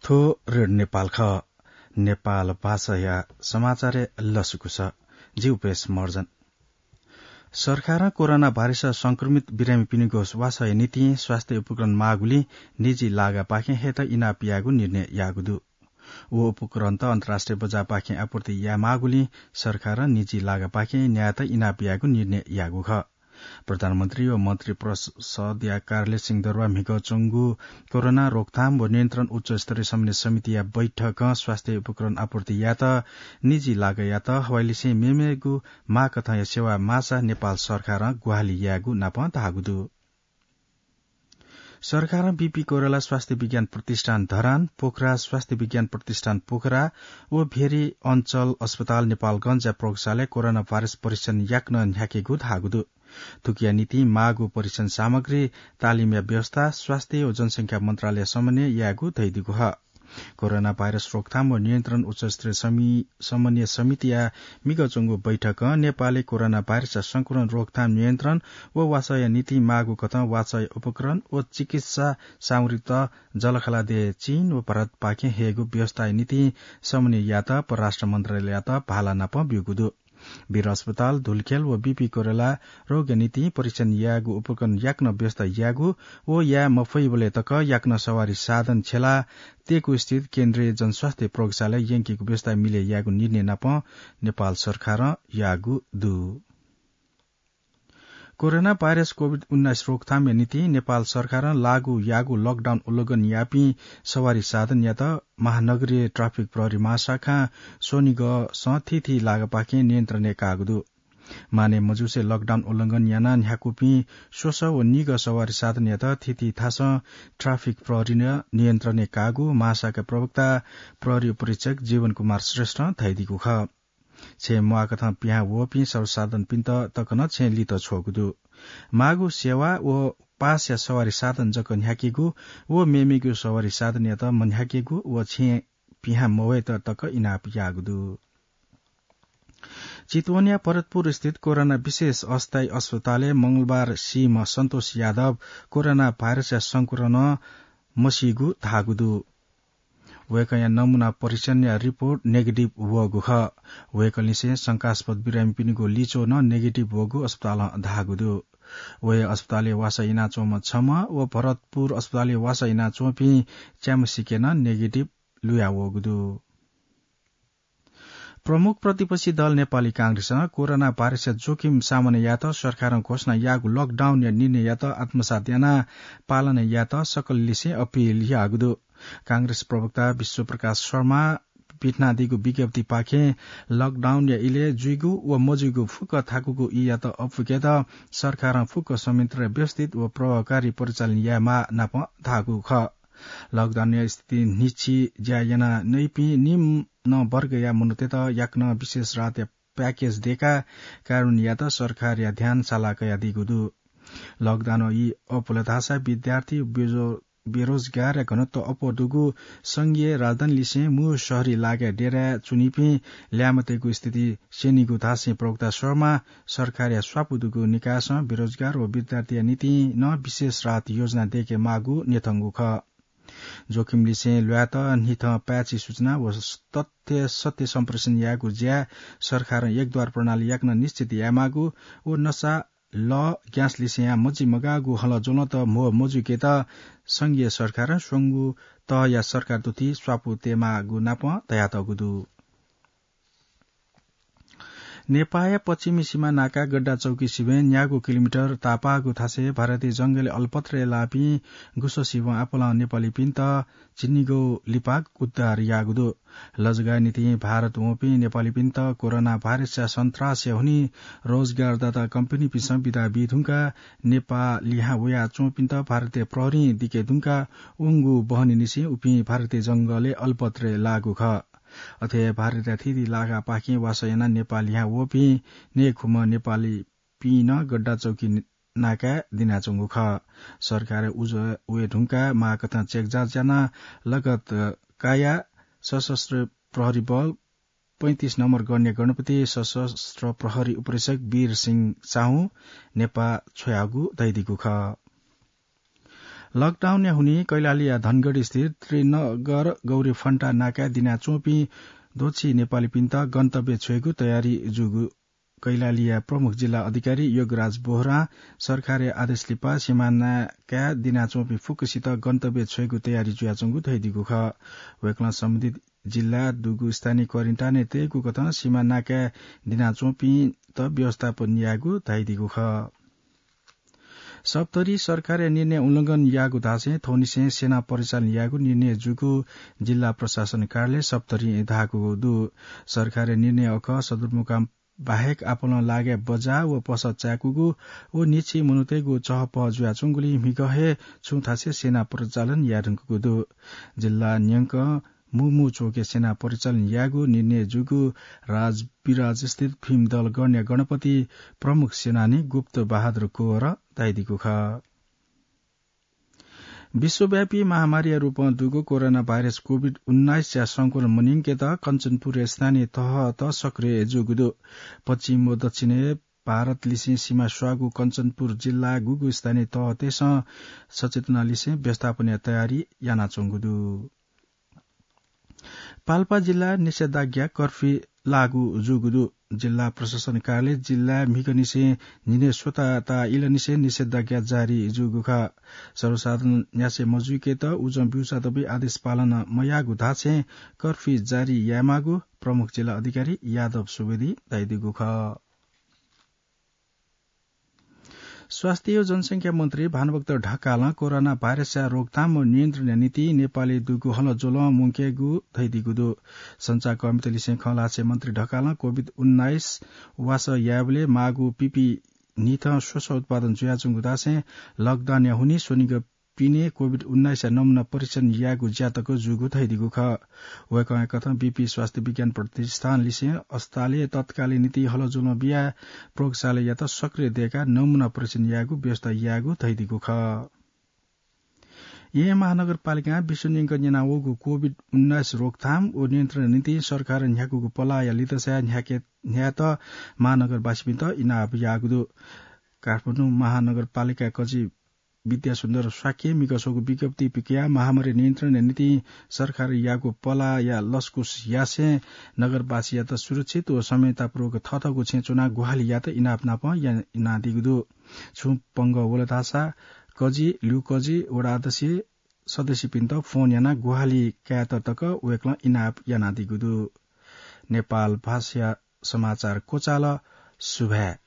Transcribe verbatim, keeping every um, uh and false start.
थो रेड नेपाल ख नेपाल भाषा या समाचार लसुकु छ जीवपेश मर्जन सरकार कोरोना भाइरस संक्रमित बिरामी पिनिगो वासय नीति स्वास्थ्य उपकरण मागुली निजी लागा पाखे हेत इना पियागु निर्णय यागुदु वो उपकरण त अन्तर्राष्ट्रिय बजार पाखे आपूर्ति या मागुली सरकार निजी लागा पाखे न्याय त इना पियागु निर्णय यागु ख प्रधानमन्त्री व मन्त्री परिषद या कार्यालय सिंहदरबार मिगो चंगु कोरोना रोकथाम व नियन्त्रण उच्च स्तरीय समन्वय समिति या बैठक स्वास्थ्य उपकरण आपूर्ति या त निजी लागा या त हवाइलिसे मेमेगु मा कथा या सेवा मासा नेपाल सरकार गुहाली यागु नाप तागुदु सरकार बीपी कोइराला स्वास्थ्य विज्ञान प्रतिष्ठान धरान पोखरा स्वास्थ्य विज्ञान प्रतिष्ठान पोखरा ओ भेरी अञ्चल अस्पताल नेपालगंज या प्रयोगशाला कोरोना भाइरस परीक्षण याक्न न्याकेगु धागुदु थुकिया नीति मागु परीक्षण सामग्री तालिम या व्यवस्था स्वास्थ्य व जनसंख्या मन्त्रालय समन्वय यागु दैदिगु ह कोरोना भाइरस रोकथाम व नियन्त्रण उच्च स्तरीय समन्वय समिति या मिगचंगु बैठक नेपालले कोरोना भाइरस संक्रमण रोकथाम नियन्त्रण व वासय नीति मागु कथ वासय उपकरण व चिकित्सा सामग्री त जलखला दे चीन व भारत पाखे हेगु व्यवस्था नीति समन्वय या त परराष्ट्र मन्त्रालय या त भाला नाप बिगुदु वीर अस्पताल धुलखेल व बीपी कोइराला रोग नीति परीक्षण यागु उपकरण याक्न व्यवस्था यागु ओ या मफै बोले तक याक्न सवारी साधन छेला तेको स्थित केन्द्रीय जनस्वास्थ्य प्रयोगशाला यंकीको व्यवस्था मिले यागु निर्णय नाप नेपाल सरकार यागु दु कोरोना भाइरस कोविड उन्नाइस रोकथाम नीति नेपाल सरकार लागू यागु लकडाउन उल्लंघन यापी सवारी साधन या त महानगरीय ट्राफिक प्रहरी महाशाखा सोनिग सथिथि लागपाखे नियन्त्रण कागुदु माने मजुसे लकडाउन उल्लंघन याना न्याकुपी सोस व निग सवारी साधन या त थिथि थास ट्राफिक प्रहरी नियन्त्रण कागु महाशाखा प्रवक्ता प्रहरी उपरीक्षक जीवन कुमार श्रेष्ठ थैदिगु ख छे मुआकथा पिहा वोपी सर्वसाधन पिन्त तकन छे लित छोगुदु मागु सेवा व पास या सवारी साधन जक न्याकेगु व मेमेगु सवारी साधन या त मन्याकेगु व छे पिहा मोवे त तक इनाप यागुदु चितवनिया परतपुर स्थित कोरोना विशेष अस्थायी अस्पताल मंगलबार सीमा सन्तोष यादव कोरोना भाइरस या संक्रमण मसिगु धागुदु वेकया नमूना परीक्षण या रिपोर्ट नेगेटिभ वगु ख वेकलिसे शंकास्पद बिरामी पिनिगो लिचो न नेगेटिभ वगु अस्पताल धागुदु वे अस्पताल वासा इनाचोम छम व भरतपुर अस्पताल वासा इनाचो पि च्याम सिकेन नेगेटिभ लुया वगुदु प्रमुख प्रतिपक्षी दल नेपाली कांग्रेस कोरोना भाइरस जोखिम सामान्य या त सरकार घोषणा यागु लकडाउन या निर्णय या त आत्मसात याना पालन या त सकल लिसे अपील यागुदु कांग्रेस प्रवक्ता विश्व प्रकाश शर्मा पीठनादिगु विज्ञप्ति पाखे लकडाउन या इले जुइगु व मजुगु फुक थाकुगु इ या त अफुकेत सरकार फुक संयन्त्र व्यवस्थित व प्रभावकारी परिचालन या मा नाप धागु ख लकडाउन या स्थिति निछि ज्यायना नैपि निम न वर्ग या मुनतेत याक्न विशेष राहत या प्याकेज देका कारण या त सरकार या ध्यान सालाका या दिगुदु लकडाउन इ अपलधासा विद्यार्थी बेरोजगार या घनत्व अपडुगु संघीय राजधानी लिसे मु शहरी लागे डेरा चुनिपी ल्यामतेको स्थिति सेनिगु धासे प्रवक्ता शर्मा सरकार या स्वापुदुगु निकास बेरोजगार व विद्यार्थी नीति न विशेष राहत योजना देखे मागु नेथंगु ख जोखिम लिसे ल्यात निथ प्याची सूचना व तथ्य सत्य सम्प्रेषण यागु ज्या सरकार एकद्वार प्रणाली याक्न निश्चित या मागु ओ नशा ल ग्यास लिसे या मजी मगागु हल जोन त मो मजुके त संघीय सरकार संगु त या सरकार दुती स्वापु तेमागु नाप तयात गुदु नेपाया पश्चिमी सीमा नाका गड्डा चौकी सिबेन यागु किलोमिटर तापागु थासे भारतीय जंगल अल्पत्र लापी गुसो सिब आपोला नेपाली पिन्त चिन्निगो लिपाक उद्धार यागुदु लजगा नीति भारत वोपी नेपाली पिन्त कोरोना भाइरस या सन्त्रास हुनी रोजगारदाता कम्पनी पि संविदा बिधुङका नेपालिहा वया चोपिन्त भारतीय प्रहरी दिके दुङका उंगु बहनी निसी उपी भारतीय जंगले अल्पत्र लागु ख अथे भारतीय थिदी लागा पाखी वासयना नेपालिहा वोपी नेखुम नेपाली पिन गड्डा चौकी नाका दिनाचुङु ख सरकार उज उए ढुङका माकथा चेक जाँच जाना लगत काया सशस्त्र प्रहरी बल पैंतीस नम्बर गर्ने गणपति सशस्त्र प्रहरी उपरीक्षक वीर सिंह साहु नेपा छोयागु दैदिगु ख लकडाउन हुने कैलाली धनगढ़ी स्थित त्रिनगर गौरी फन्टा नाका दिना चोपी दोछी नेपाली पिन्त गन्तव्य छोएको तयारी जुगु कैलालिया प्रमुख जिल्ला अधिकारी योगराज बोहरा सरकारले आदेश लिपा सिमानाका दिना चोपी फुकसित गन्तव्य छोएको तयारी जुयाचंगु थैदिगु ख वेक्ला सम्बन्धित जिल्ला दुगु स्थानीय क्वारेन्टाइन तेगु कथन सिमानाका दिना चोपी त व्यवस्थापन यागु थैदिगु ख सप्तरी सरकारले निर्णय उल्लंघन यागु धासे थोनिसे सेना परिचालन यागु निर्णय जुगु जिल्ला प्रशासन कार्यालय सप्तरी धागु दु सरकारले निर्णय अख सदरमुकाम बाहेक आपन लागे बजा व पस चाकुगु ओ निछि मुनुतेगु चहप जुया चुंगुली मिगहे छुथासे सेना परिचालन यारंगु दु जिल्ला न्यंक मुमु चोके सेना परिचालन यागु निर्णय जुगु राज विराज स्थित भीम दल गण्य गणपति प्रमुख सेनानी गुप्त बहादुर कोर दाइदिगु ख विश्वव्यापी महामारी रूप दुगो कोरोना भाइरस कोविड उन्नाइस या संक्रमण मनिंके त कञ्चनपुर स्थानीय तह त सक्रिय जुगुदो पश्चिम व दक्षिण भारत लिसे सीमा स्वागु कञ्चनपुर जिल्ला गुगु स्थानीय तह तेस सचेतना लिसे व्यवस्थापन तयारी याना चंगुदु पाल्पा जिल्ला निषेधाज्ञा कर्फ्यू लागू जुगुदु जिल्ला प्रशासन कार्यालय जिल्ला मिगनिसे निने स्वतता इलनिसे निषेधाज्ञा जारी जुगुखा सर्वसाधारण न्यासे मजुके त उजम बिउसा दबे आदेश पालन मयागु धासे कर्फ्यू जारी यामागु प्रमुख जिल्ला अधिकारी यादव सुवेदी दाइदिगुखा स्वास्थ्य एवं जनसंख्या मन्त्री भानुभक्त ढकाल कोरोना भाइरस रोकथाम र नियन्त्रण नीति नेपाली दुगु हल जोल मुंकेगु थैदिगुदु संचार कमिटिले खलासे मन्त्री ढकाल कोविड उन्नाइस वास याबले मागु पीपी निथ स्वस उत्पादन जुयाचुंगु दासे लकडाउन हुने सोनिग पिने कोविड उन्नाइस नमुना परीक्षण यागु ज्यातको जुगु थैदिगु ख वेकय कथन बीपी स्वास्थ्य विज्ञान प्रतिष्ठान लिसे अस्पतालले तत्कालीन नीति हलजुल बिया प्रयोगशाला या त सक्रिय दिएका नमुना परीक्षण यागु व्यवस्था यागु थैदिगु ख ये महानगरपालिका विश्वनिंक न्यानावगु कोविड उन्नाइस रोकथाम ओ नियन्त्रण नीति सरकार न्याकुगु पला या लितसा न्याके न्यात महानगरवासी बिन्त इनाब यागुदु काठमाडौँ महानगरपालिका कजी विद्या सुन्दर स्वाक्य मिकसोको विज्ञप्ति पिकिया महामारी नियन्त्रण नीति सरकार यागो पला या लस्कुस यासे नगरवासी या त सुरक्षित व समयतापूर्वक थथको छेचुना गुहाली या त इनाप नाप या इनादिगुदु छु पंग वलतासा कजी लु कजी वडादसी सदस्य पिन्त फोन याना गुहाली क्यात तक वेक्ल इनाप यानादिगुदु नेपाल भाषा समाचार कोचाल सुभा